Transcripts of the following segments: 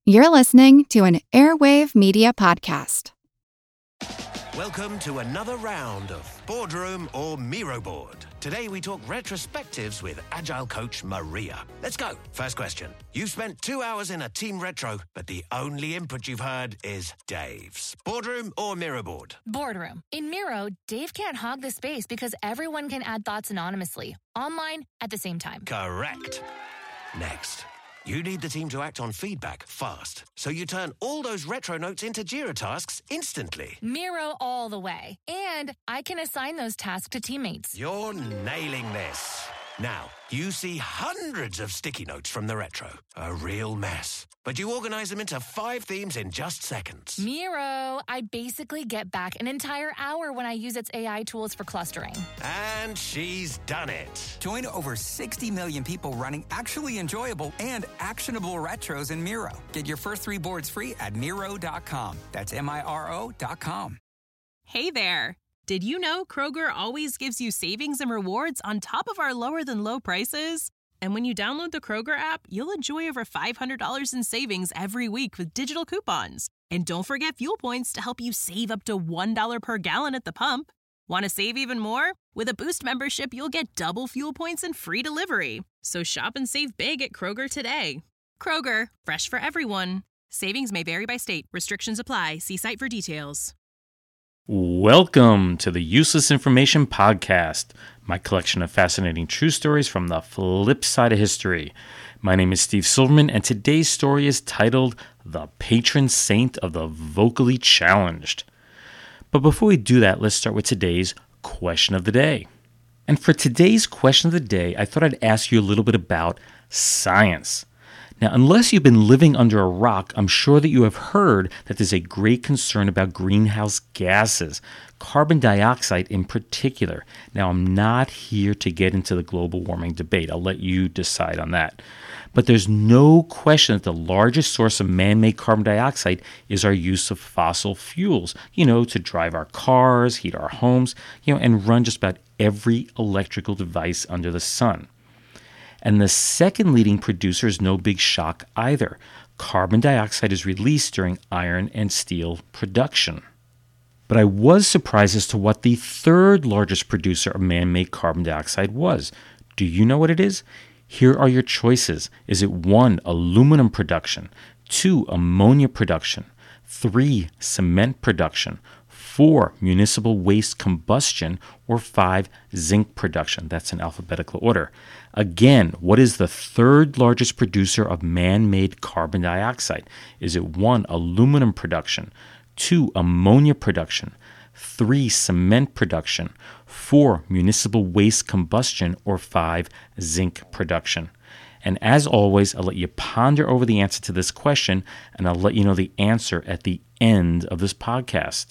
You're listening to an Airwave Media Podcast. Welcome to another round of Boardroom or Miro Board. Today we talk retrospectives with Agile coach Maria. Let's go. First question. You've spent 2 hours in a team retro, but the only input you've heard is Dave's. Boardroom or Miro Board? Boardroom. In Miro, Dave can't hog the space because everyone can add thoughts anonymously, online, at the same time. Correct. Next. You need the team to act on feedback fast, so you turn all those retro notes into Jira tasks instantly. Miro all the way. And I can assign those tasks to teammates. You're nailing this. Now, you see hundreds of sticky notes from the retro. A real mess. But you organize them into 5 themes in just seconds. Miro, I basically get back an entire hour when I use its AI tools for clustering. And she's done it. Join over 60 million people running actually enjoyable and actionable retros in Miro. Get your first 3 boards free at Miro.com. That's Miro.com. Hey there. Did you know Kroger always gives you savings and rewards on top of our lower-than-low prices? And when you download the Kroger app, you'll enjoy over $500 in savings every week with digital coupons. And don't forget fuel points to help you save up to $1 per gallon at the pump. Want to save even more? With a Boost membership, you'll get double fuel points and free delivery. So shop and save big at Kroger today. Kroger, fresh for everyone. Savings may vary by state. Restrictions apply. See site for details. Welcome to the Useless Information Podcast, my collection of fascinating true stories from the flip side of history. My name is Steve Silverman, and today's story is titled The Patron Saint of the Vocally Challenged. But before we do that, let's start with today's question of the day. And for today's question of the day, I thought I'd ask you a little bit about science. Now, unless you've been living under a rock, I'm sure that you have heard that there's a great concern about greenhouse gases, carbon dioxide in particular. Now, I'm not here to get into the global warming debate. I'll let you decide on that. But there's no question that the largest source of man-made carbon dioxide is our use of fossil fuels, to drive our cars, heat our homes, and run just about every electrical device under the sun. And the second leading producer is no big shock either. Carbon dioxide is released during iron and steel production. But I was surprised as to what the third largest producer of man-made carbon dioxide was. Do you know what it is? Here are your choices. Is it 1, aluminum production, 2, ammonia production, 3, cement production, 4, municipal waste combustion, or 5, zinc production? That's in alphabetical order. Again, what is the third largest producer of man-made carbon dioxide? Is it 1, aluminum production, 2, ammonia production, 3, cement production, 4, municipal waste combustion, or 5, zinc production? And as always, I'll let you ponder over the answer to this question, and I'll let you know the answer at the end of this podcast.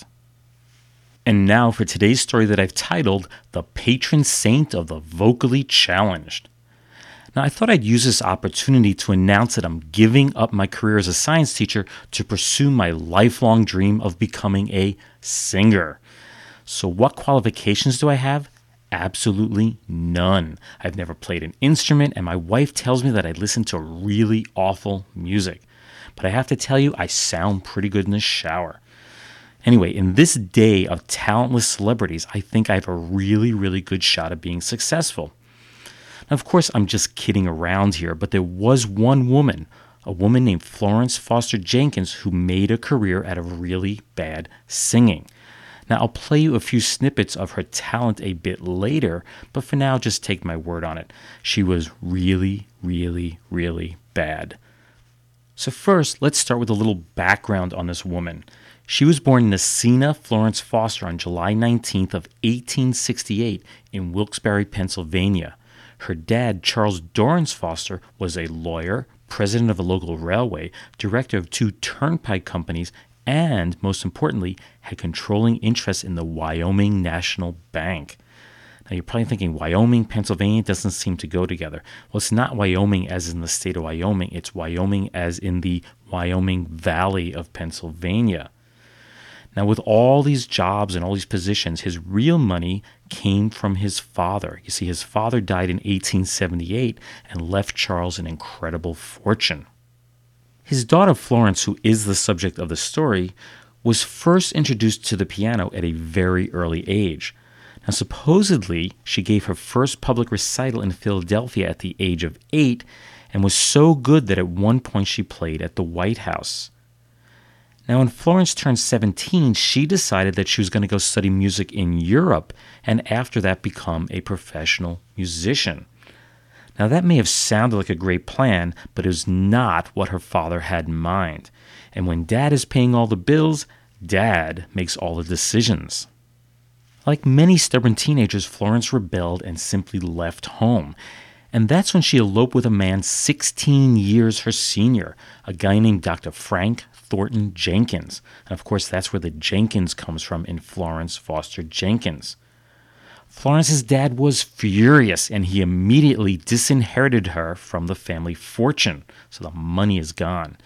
And now for today's story that I've titled, The Patron Saint of the Vocally Challenged. Now, I thought I'd use this opportunity to announce that I'm giving up my career as a science teacher to pursue my lifelong dream of becoming a singer. So what qualifications do I have? Absolutely none. I've never played an instrument, and my wife tells me that I listen to really awful music. But I have to tell you, I sound pretty good in the shower. Anyway, in this day of talentless celebrities, I think I have a really, really good shot at being successful. Now, of course, I'm just kidding around here, but there was one woman, a woman named Florence Foster Jenkins, who made a career out of really bad singing. Now, I'll play you a few snippets of her talent a bit later, but for now, just take my word on it. She was really, really, really bad. So first, let's start with a little background on this woman. She was born Nasina Florence Foster on July 19th of 1868 in Wilkes-Barre, Pennsylvania. Her dad, Charles Dorrance Foster, was a lawyer, president of a local railway, director of 2 turnpike companies, and, most importantly, had controlling interests in the Wyoming National Bank. Now, you're probably thinking, Wyoming, Pennsylvania doesn't seem to go together. Well, it's not Wyoming as in the state of Wyoming. It's Wyoming as in the Wyoming Valley of Pennsylvania. Now, with all these jobs and all these positions, his real money came from his father. You see, his father died in 1878 and left Charles an incredible fortune. His daughter Florence, who is the subject of the story, was first introduced to the piano at a very early age. Now, supposedly, she gave her first public recital in Philadelphia at the age of 8 and was so good that at one point she played at the White House. Now, when Florence turned 17, she decided that she was going to go study music in Europe and after that become a professional musician. Now, that may have sounded like a great plan, but it was not what her father had in mind. And when Dad is paying all the bills, Dad makes all the decisions. Like many stubborn teenagers, Florence rebelled and simply left home. And that's when she eloped with a man 16 years her senior, a guy named Dr. Frank Thornton Jenkins. And of course, that's where the Jenkins comes from in Florence Foster Jenkins. Florence's dad was furious, and he immediately disinherited her from the family fortune, so the money is gone.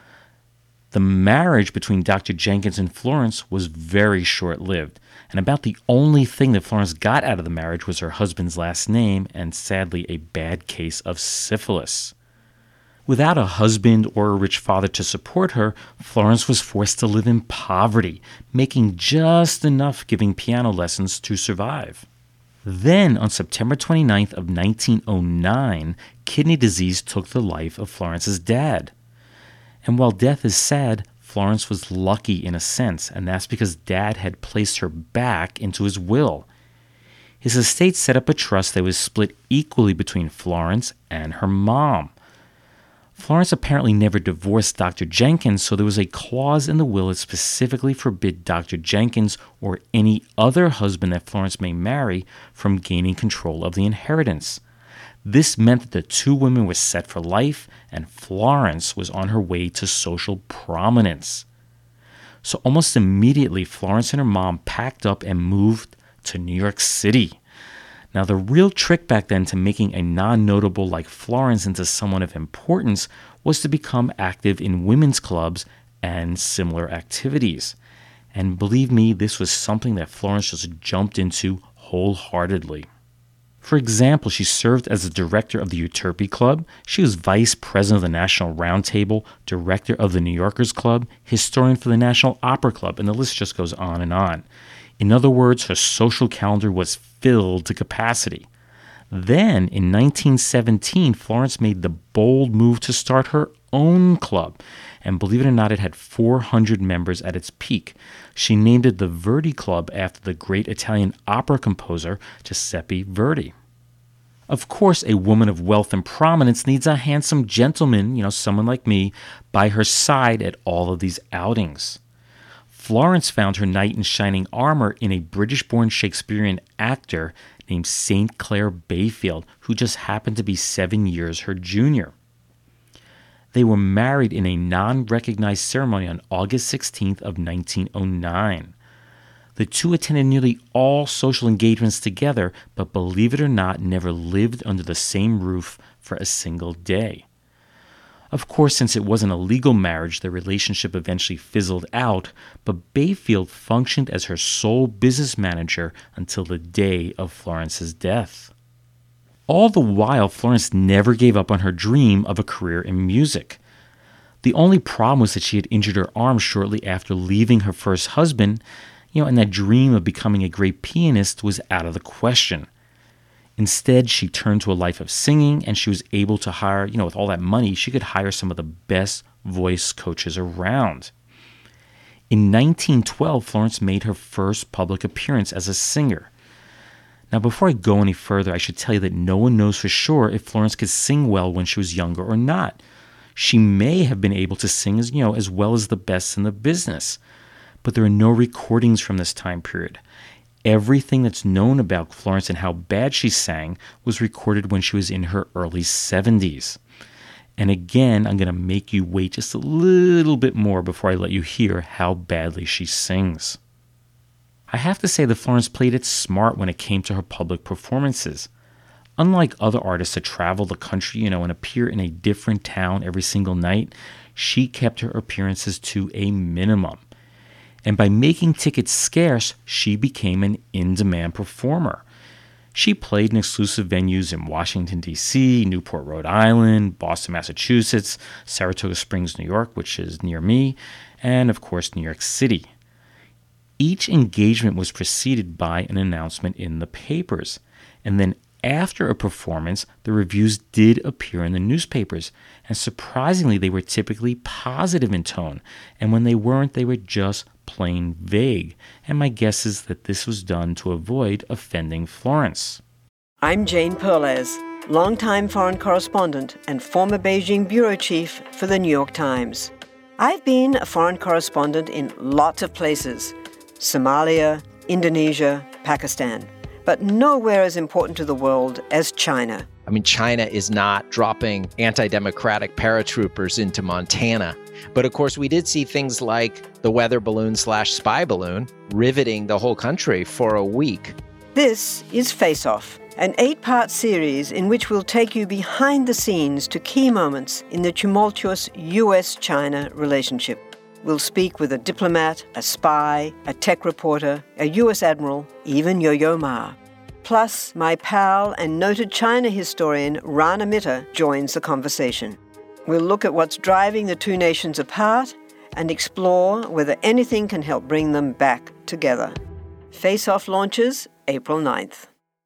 The marriage between Dr. Jenkins and Florence was very short-lived, and about the only thing that Florence got out of the marriage was her husband's last name and, sadly, a bad case of syphilis. Without a husband or a rich father to support her, Florence was forced to live in poverty, making just enough giving piano lessons to survive. Then, on September 29th of 1909, kidney disease took the life of Florence's dad. And while death is sad, Florence was lucky in a sense, and that's because Dad had placed her back into his will. His estate set up a trust that was split equally between Florence and her mom. Florence apparently never divorced Dr. Jenkins, so there was a clause in the will that specifically forbid Dr. Jenkins or any other husband that Florence may marry from gaining control of the inheritance. This meant that the two women were set for life, and Florence was on her way to social prominence. So almost immediately, Florence and her mom packed up and moved to New York City. Now, the real trick back then to making a non-notable like Florence into someone of importance was to become active in women's clubs and similar activities. And believe me, this was something that Florence just jumped into wholeheartedly. For example, she served as the director of the Euterpe Club, she was vice president of the National Roundtable, director of the New Yorkers Club, historian for the National Opera Club, and the list just goes on and on. In other words, her social calendar was filled to capacity. Then, in 1917, Florence made the bold move to start her own club, and believe it or not, it had 400 members at its peak. She named it the Verdi Club after the great Italian opera composer Giuseppe Verdi. Of course, a woman of wealth and prominence needs a handsome gentleman, someone like me, by her side at all of these outings. Florence found her knight in shining armor in a British-born Shakespearean actor named St. Clair Bayfield, who just happened to be 7 years her junior. They were married in a non-recognized ceremony on August 16th of 1909. The two attended nearly all social engagements together, but believe it or not, never lived under the same roof for a single day. Of course, since it wasn't a legal marriage, the relationship eventually fizzled out, but Bayfield functioned as her sole business manager until the day of Florence's death. All the while, Florence never gave up on her dream of a career in music. The only problem was that she had injured her arm shortly after leaving her first husband, and that dream of becoming a great pianist was out of the question. Instead, she turned to a life of singing, and she was able to hire, with all that money, she could hire some of the best voice coaches around. In 1912, Florence made her first public appearance as a singer. Now, before I go any further, I should tell you that no one knows for sure if Florence could sing well when she was younger or not. She may have been able to sing as well as the best in the business, but there are no recordings from this time period. Everything that's known about Florence and how bad she sang was recorded when she was in her early 70s. And again, I'm going to make you wait just a little bit more before I let you hear how badly she sings. I have to say that Florence played it smart when it came to her public performances. Unlike other artists that travel the country, and appear in a different town every single night, she kept her appearances to a minimum. And by making tickets scarce, she became an in-demand performer. She played in exclusive venues in Washington, D.C., Newport, Rhode Island, Boston, Massachusetts, Saratoga Springs, New York, which is near me, and of course, New York City. Each engagement was preceded by an announcement in the papers, and then after a performance, the reviews did appear in the newspapers, and surprisingly, they were typically positive in tone, and when they weren't, they were just plain vague, and my guess is that this was done to avoid offending Florence. I'm Jane Perlez, longtime foreign correspondent and former Beijing bureau chief for the New York Times. I've been a foreign correspondent in lots of places: Somalia, Indonesia, Pakistan, but nowhere as important to the world as China. I mean, China is not dropping anti-democratic paratroopers into Montana. But of course, we did see things like the weather balloon/spy balloon riveting the whole country for a week. This is Face Off, an 8-part series in which we'll take you behind the scenes to key moments in the tumultuous U.S.-China relationship. We'll speak with a diplomat, a spy, a tech reporter, a U.S. admiral, even Yo-Yo Ma. Plus, my pal and noted China historian Rana Mitter joins the conversation. We'll look at what's driving the two nations apart and explore whether anything can help bring them back together. Face Off launches April 9th.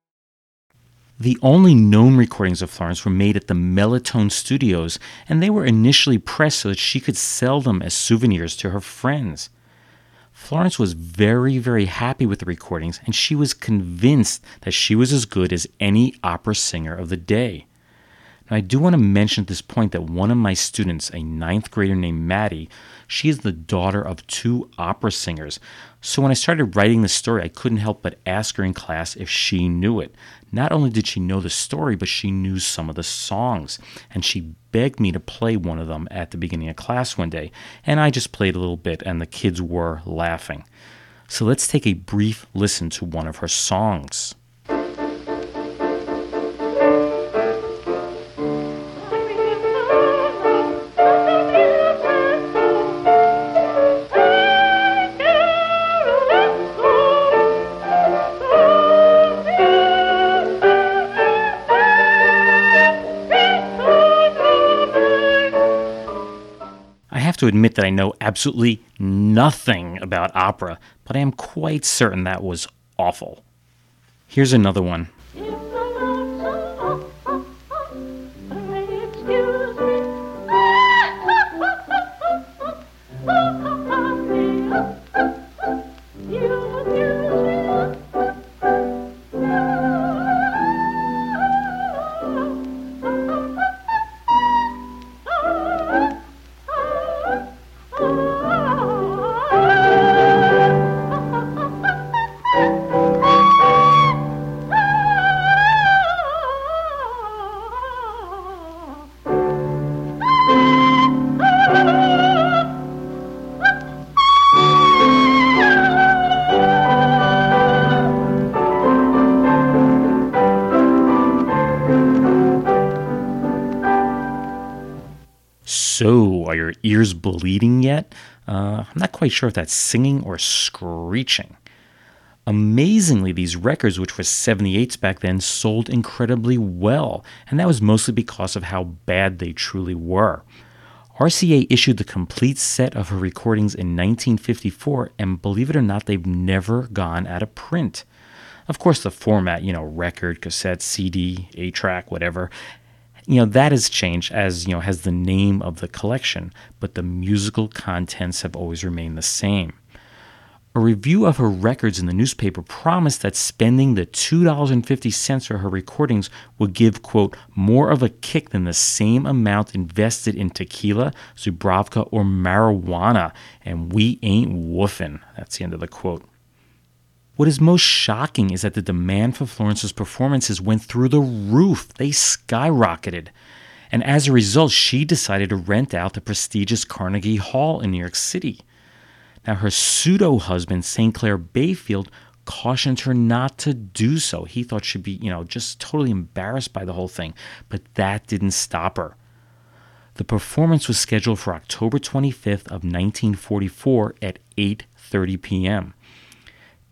The only known recordings of Florence were made at the Melotone Studios, and they were initially pressed so that she could sell them as souvenirs to her friends. Florence was very, very happy with the recordings, and she was convinced that she was as good as any opera singer of the day. Now, I do want to mention at this point that one of my students, a 9th grader named Maddie, she is the daughter of 2 opera singers. So when I started writing the story, I couldn't help but ask her in class if she knew it. Not only did she know the story, but she knew some of the songs. And she begged me to play one of them at the beginning of class one day. And I just played a little bit, and the kids were laughing. So let's take a brief listen to one of her songs. To admit that I know absolutely nothing about opera, but I am quite certain that was awful. Here's another one. So, are your ears bleeding yet? I'm not quite sure if that's singing or screeching. Amazingly, these records, which were 78s back then, sold incredibly well, and that was mostly because of how bad they truly were. RCA issued the complete set of her recordings in 1954, and believe it or not, they've never gone out of print. Of course, the format, record, cassette, CD, 8-track, whatever, that has changed as, has the name of the collection, but the musical contents have always remained the same. A review of her records in the newspaper promised that spending the $2.50 for her recordings would give, quote, more of a kick than the same amount invested in tequila, Zubrovka, or marijuana, and we ain't woofing. That's the end of the quote. What is most shocking is that the demand for Florence's performances went through the roof. They skyrocketed. And as a result, she decided to rent out the prestigious Carnegie Hall in New York City. Now, her pseudo-husband, St. Clair Bayfield, cautioned her not to do so. He thought she'd be, just totally embarrassed by the whole thing. But that didn't stop her. The performance was scheduled for October 25th of 1944 at 8:30 p.m.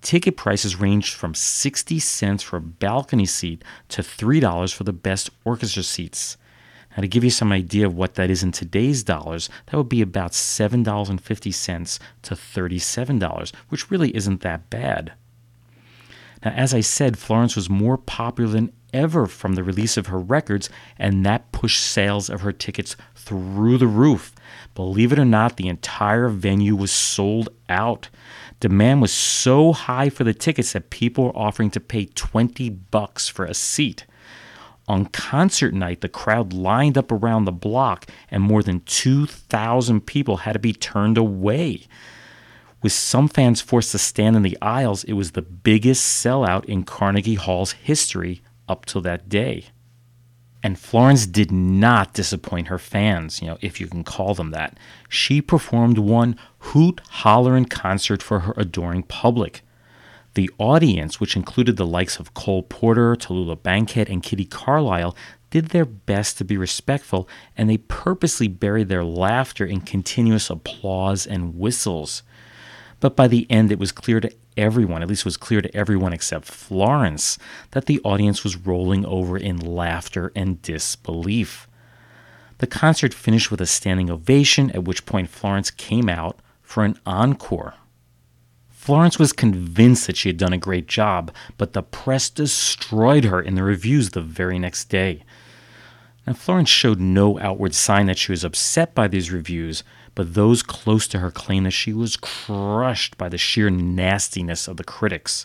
Ticket prices ranged from 60 cents for a balcony seat to $3 for the best orchestra seats. Now, to give you some idea of what that is in today's dollars, that would be about $7.50 to $37, which really isn't that bad. Now, as I said, Florence was more popular than ever from the release of her records, and that pushed sales of her tickets through the roof. Believe it or not, the entire venue was sold out. Demand was so high for the tickets that people were offering to pay $20 for a seat. On concert night, the crowd lined up around the block, and more than 2,000 people had to be turned away. With some fans forced to stand in the aisles, it was the biggest sellout in Carnegie Hall's history up till that day. And Florence did not disappoint her fans, if you can call them that. She performed one hoot-hollerin' concert for her adoring public. The audience, which included the likes of Cole Porter, Tallulah Bankhead, and Kitty Carlisle, did their best to be respectful, and they purposely buried their laughter in continuous applause and whistles. But by the end, it was clear to everyone, at least it was clear to everyone except Florence, that the audience was rolling over in laughter and disbelief. The concert finished with a standing ovation, at which point Florence came out for an encore. Florence was convinced that she had done a great job, but the press destroyed her in the reviews the very next day. Now, Florence showed no outward sign that she was upset by these reviews, but those close to her claimed that she was crushed by the sheer nastiness of the critics.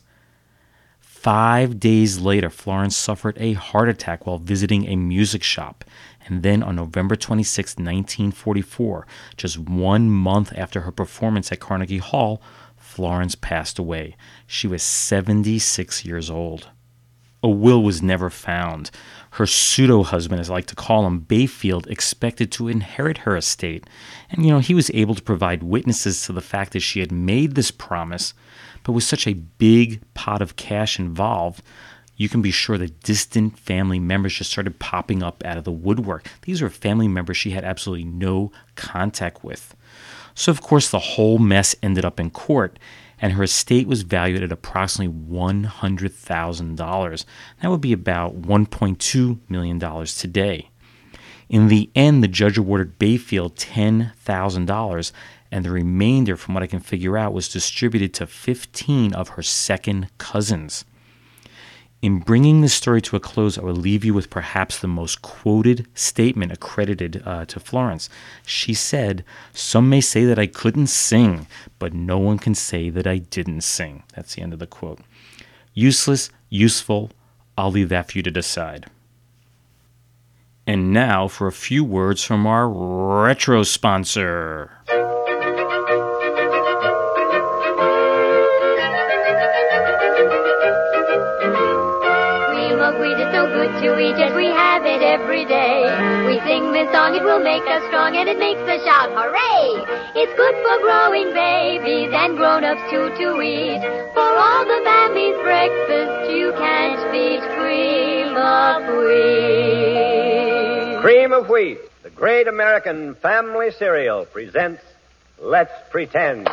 5 days later, Florence suffered a heart attack while visiting a music shop, and then on November 26, 1944, just 1 month after her performance at Carnegie Hall, Florence passed away. She was 76 years old. A will was never found. Her pseudo-husband, as I like to call him, Bayfield, expected to inherit her estate. And, he was able to provide witnesses to the fact that she had made this promise, but with such a big pot of cash involved, you can be sure that distant family members just started popping up out of the woodwork. These were family members she had absolutely no contact with. So, of course, the whole mess ended up in court, and her estate was valued at approximately $100,000. That would be about $1.2 million today. In the end, the judge awarded Bayfield $10,000, and the remainder, from what I can figure out, was distributed to 15 of her second cousins. In bringing this story to a close, I will leave you with perhaps the most quoted statement accredited to Florence. She said, "Some may say that I couldn't sing, but no one can say that I didn't sing." That's the end of the quote. Useless, useful, I'll leave that for you to decide. And now for a few words from our retro sponsor. To eat it, we have it every day. We sing this song, it will make us strong, and it makes us shout, hooray! It's good for growing babies and grown-ups too to eat. For all the family's breakfast, you can't beat Cream of Wheat. Cream of Wheat, the great American family cereal, presents Let's Pretend.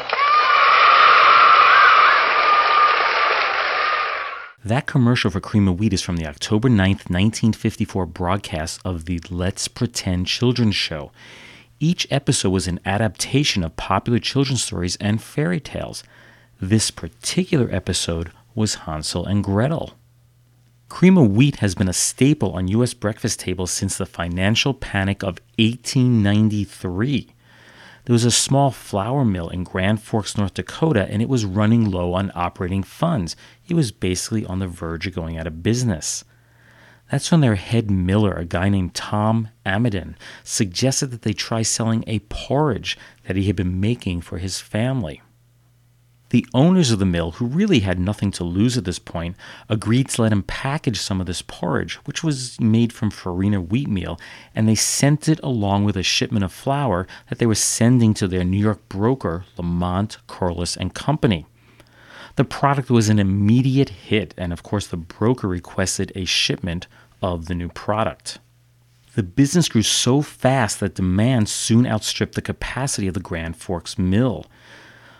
That commercial for Cream of Wheat is from the October 9th, 1954 broadcast of the Let's Pretend children's show. Each episode was an adaptation of popular children's stories and fairy tales. This particular episode was Hansel and Gretel. Cream of Wheat has been a staple on U.S. breakfast tables since the financial panic of 1893. There was a small flour mill in Grand Forks, North Dakota, and it was running low on operating funds. It was basically on the verge of going out of business. That's when their head miller, a guy named Tom Amidon, suggested that they try selling a porridge that he had been making for his family. The owners of the mill, who really had nothing to lose at this point, agreed to let him package some of this porridge, which was made from Farina wheat meal, and they sent it along with a shipment of flour that they were sending to their New York broker, Lamont, Corliss & Company. The product was an immediate hit, and of course the broker requested a shipment of the new product. The business grew so fast that demand soon outstripped the capacity of the Grand Forks mill.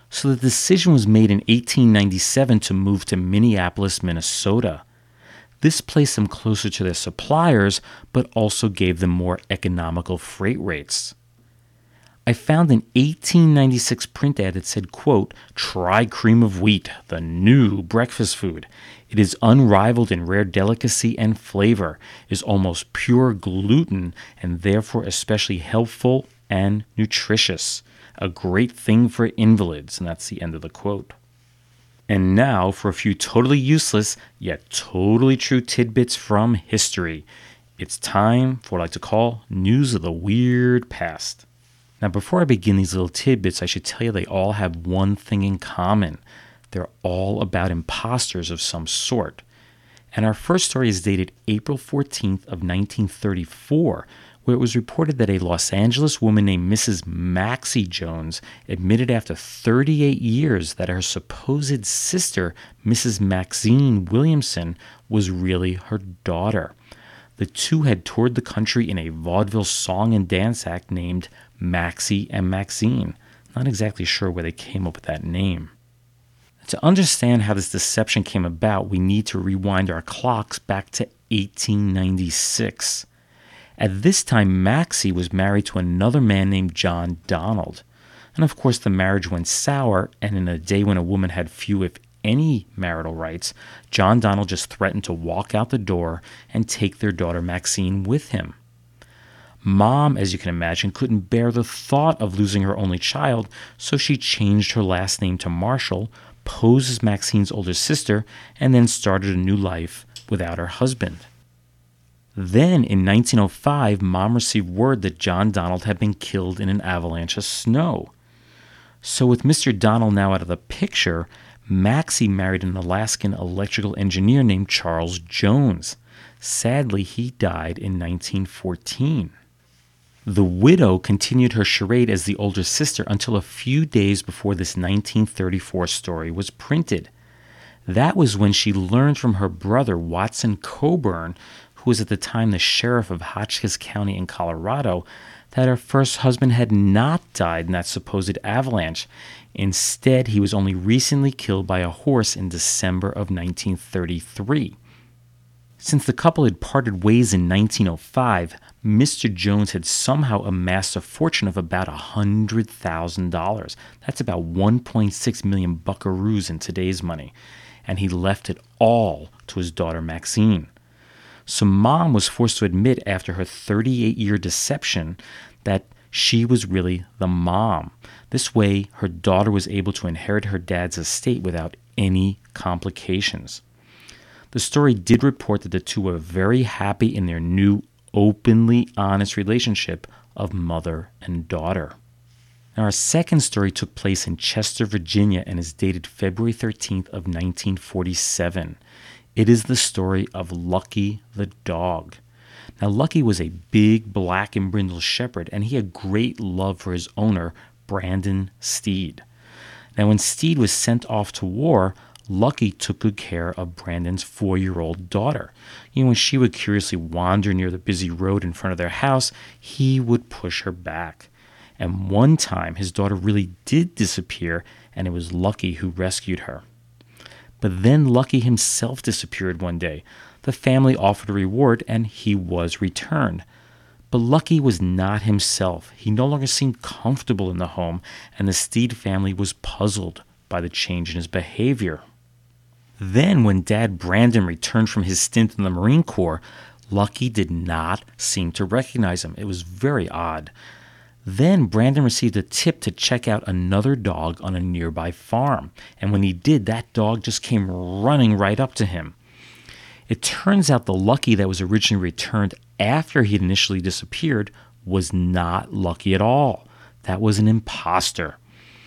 So the decision was made in 1897 to move to Minneapolis, Minnesota. This placed them closer to their suppliers, but also gave them more economical freight rates. I found an 1896 print ad that said, quote, "Try cream of wheat, the new breakfast food. It is unrivaled in rare delicacy and flavor, is almost pure gluten, and therefore especially helpful and nutritious. A great thing for invalids." And that's the end of the quote. And now for a few totally useless, yet totally true tidbits from history. It's time for what I like to call News of the Weird Past. Now, before I begin these little tidbits, I should tell you they all have one thing in common. They're all about imposters of some sort. And our first story is dated April 14th of 1934, where it was reported that a Los Angeles woman named Mrs. Maxie Jones admitted after 38 years that her supposed sister, Mrs. Maxine Williamson, was really her daughter. The two had toured the country in a vaudeville song and dance act named Maxie and Maxine. Not exactly sure where they came up with that name. To understand how this deception came about, we need to rewind our clocks back to 1896. At this time, Maxie was married to another man named John Donald. And of course, the marriage went sour, and in a day when a woman had few, if any, marital rights, John Donald just threatened to walk out the door and take their daughter Maxine with him. Mom, as you can imagine, couldn't bear the thought of losing her only child, so she changed her last name to Marshall, posed as Maxine's older sister, and then started a new life without her husband. Then, in 1905, Mom received word that John Donald had been killed in an avalanche of snow. So with Mr. Donald now out of the picture, Maxie married an Alaskan electrical engineer named Charles Jones. Sadly, he died in 1914. The widow continued her charade as the older sister until a few days before this 1934 story was printed. That was when she learned from her brother, Watson Coburn, who was at the time the sheriff of Hotchkiss County in Colorado, that her first husband had not died in that supposed avalanche. Instead, he was only recently killed by a horse in December of 1933. Since the couple had parted ways in 1905, Mr. Jones had somehow amassed a fortune of about $100,000. That's about 1.6 million buckaroos in today's money. And he left it all to his daughter Maxine. So Mom was forced to admit after her 38-year deception that she was really the mom. This way, her daughter was able to inherit her dad's estate without any complications. The story did report that the two were very happy in their new, openly honest relationship of mother and daughter. Now, our second story took place in Chester, Virginia, and is dated February 13th of 1947. It is the story of Lucky the dog. Now, Lucky was a big black and brindle shepherd, and he had great love for his owner, Brandon Steed. Now, when Steed was sent off to war, Lucky took good care of Brandon's 4-year-old daughter. When she would curiously wander near the busy road in front of their house, he would push her back. And one time, his daughter really did disappear, and it was Lucky who rescued her. But then Lucky himself disappeared one day. The family offered a reward, and he was returned. But Lucky was not himself. He no longer seemed comfortable in the home, and the Steed family was puzzled by the change in his behavior. Then, when Dad Brandon returned from his stint in the Marine Corps, Lucky did not seem to recognize him. It was very odd. Then Brandon received a tip to check out another dog on a nearby farm, and when he did, that dog just came running right up to him. It turns out the Lucky that was originally returned after he had initially disappeared was not Lucky at all. That was an imposter.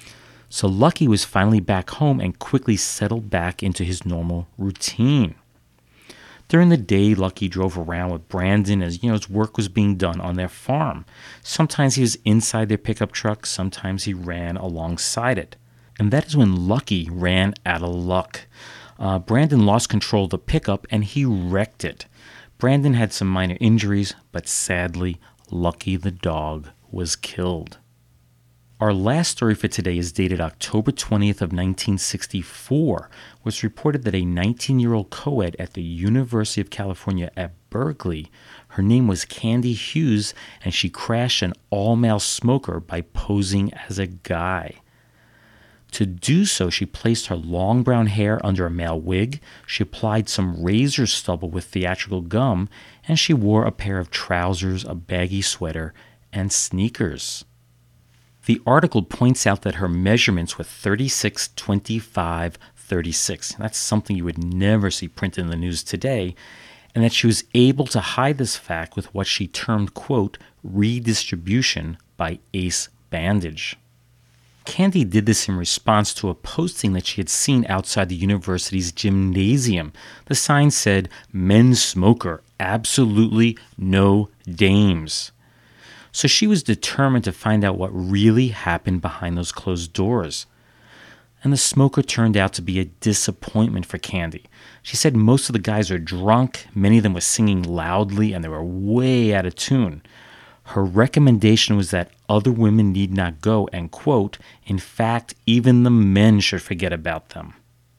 So Lucky was finally back home and quickly settled back into his normal routine. During the day, Lucky drove around with Brandon as his work was being done on their farm. Sometimes he was inside their pickup truck, sometimes he ran alongside it. And that is when Lucky ran out of luck. Brandon lost control of the pickup and he wrecked it. Brandon had some minor injuries, but sadly, Lucky the dog was killed. Our last story for today is dated October 20th of 1964, where it's reported that a 19-year-old co-ed at the University of California at Berkeley, her name was Candy Hughes, and she crashed an all-male smoker by posing as a guy. To do so, she placed her long brown hair under a male wig, she applied some razor stubble with theatrical gum, and she wore a pair of trousers, a baggy sweater, and sneakers. The article points out that her measurements were 36, 25, 36. That's something you would never see printed in the news today, and that she was able to hide this fact with what she termed, quote, redistribution by ace bandage. Candy did this in response to a posting that she had seen outside the university's gymnasium. The sign said, "Men's smoker, absolutely no dames." So she was determined to find out what really happened behind those closed doors. And the smoker turned out to be a disappointment for Candy. She said most of the guys are drunk, many of them were singing loudly, and they were way out of tune. Her recommendation was that other women need not go, and, quote, in fact, even the men should forget about them.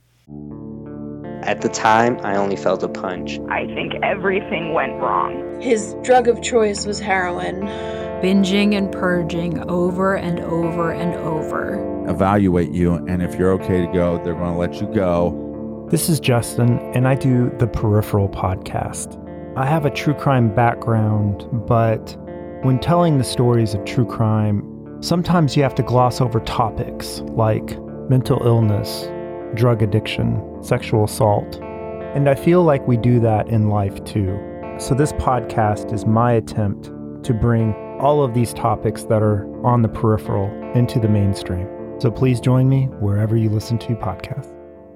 At the time, I only felt a punch. I think everything went wrong. His drug of choice was heroin. Binging and purging over and over and over. Evaluate you, and if you're okay to go, they're going to let you go. This is Justin, and I do the Peripheral podcast. I have a true crime background, but when telling the stories of true crime, sometimes you have to gloss over topics like mental illness, drug addiction, sexual assault. And I feel like we do that in life too. So this podcast is my attempt to bring all of these topics that are on the peripheral into the mainstream. So please join me wherever you listen to podcasts.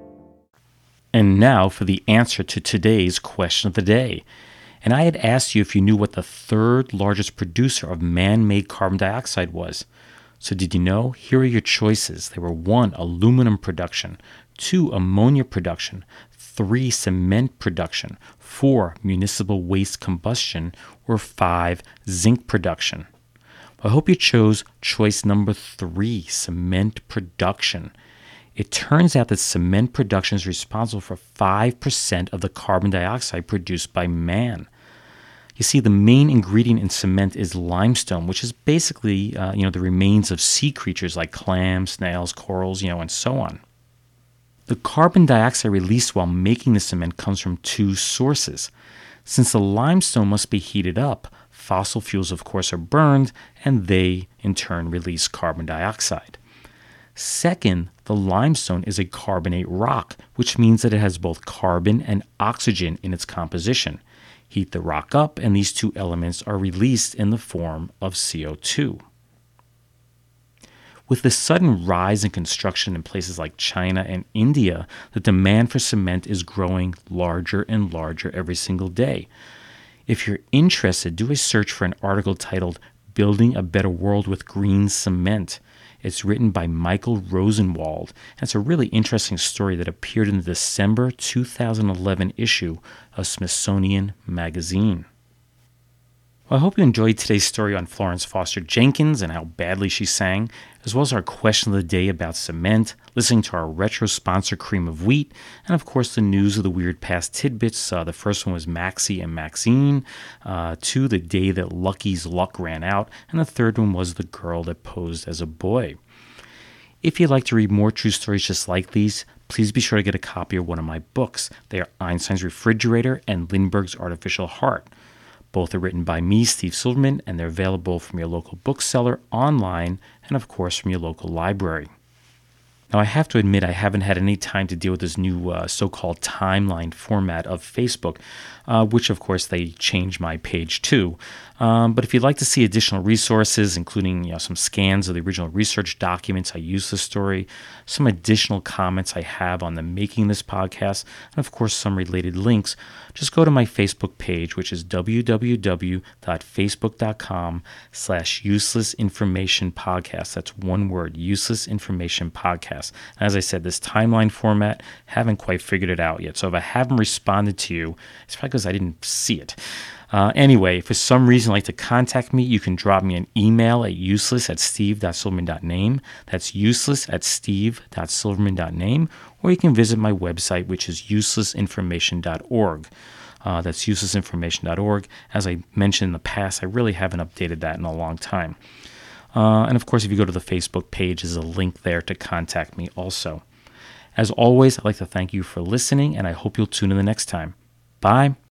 And now for the answer to today's question of the day. And I had asked you if you knew what the third largest producer of man-made carbon dioxide was. So did you know? Here are your choices. They were 1, aluminum production, 2, ammonia production, 3, cement production, 4, municipal waste combustion, or 5, zinc production. I hope you chose choice number 3, cement production. It turns out that cement production is responsible for 5% of the carbon dioxide produced by man. You see, the main ingredient in cement is limestone, which is basically, the remains of sea creatures like clams, snails, corals, and so on. The carbon dioxide released while making the cement comes from 2 sources. Since the limestone must be heated up, fossil fuels, of course, are burned, and they, in turn, release carbon dioxide. Second, the limestone is a carbonate rock, which means that it has both carbon and oxygen in its composition. Heat the rock up, and these 2 elements are released in the form of CO2. With the sudden rise in construction in places like China and India, the demand for cement is growing larger and larger every single day. If you're interested, do a search for an article titled Building a Better World with Green Cement. It's written by Michael Rosenwald, and it's a really interesting story that appeared in the December 2011 issue of Smithsonian Magazine. Well, I hope you enjoyed today's story on Florence Foster Jenkins and how badly she sang, as well as our question of the day about cement, listening to our retro sponsor Cream of Wheat, and of course the news of the weird past tidbits. The first one was Maxie and Maxine, 2, the day that Lucky's luck ran out, and the third one was the girl that posed as a boy. If you'd like to read more true stories just like these, please be sure to get a copy of one of my books. They are Einstein's Refrigerator and Lindbergh's Artificial Heart. Both are written by me, Steve Silverman, and they're available from your local bookseller, online, and of course from your local library. Now, I have to admit I haven't had any time to deal with this new so-called timeline format of Facebook, which of course they changed my page to. But if you'd like to see additional resources, including some scans of the original research documents I used for the story, some additional comments I have on the making of this podcast, and of course some related links, just go to my Facebook page, which is www.facebook.com/uselessinformationpodcast. That's one word, Useless Information Podcast. podcast. As I said, this timeline format, haven't quite figured it out yet. So if I haven't responded to you, it's probably because I didn't see it. Anyway, if for some reason you'd like to contact me, you can drop me an email at useless@steve.silverman.name. That's useless@steve.silverman.name. Or you can visit my website, which is uselessinformation.org. That's uselessinformation.org. As I mentioned in the past, I really haven't updated that in a long time. And of course, if you go to the Facebook page, there's a link there to contact me also. As always, I'd like to thank you for listening, and I hope you'll tune in the next time. Bye.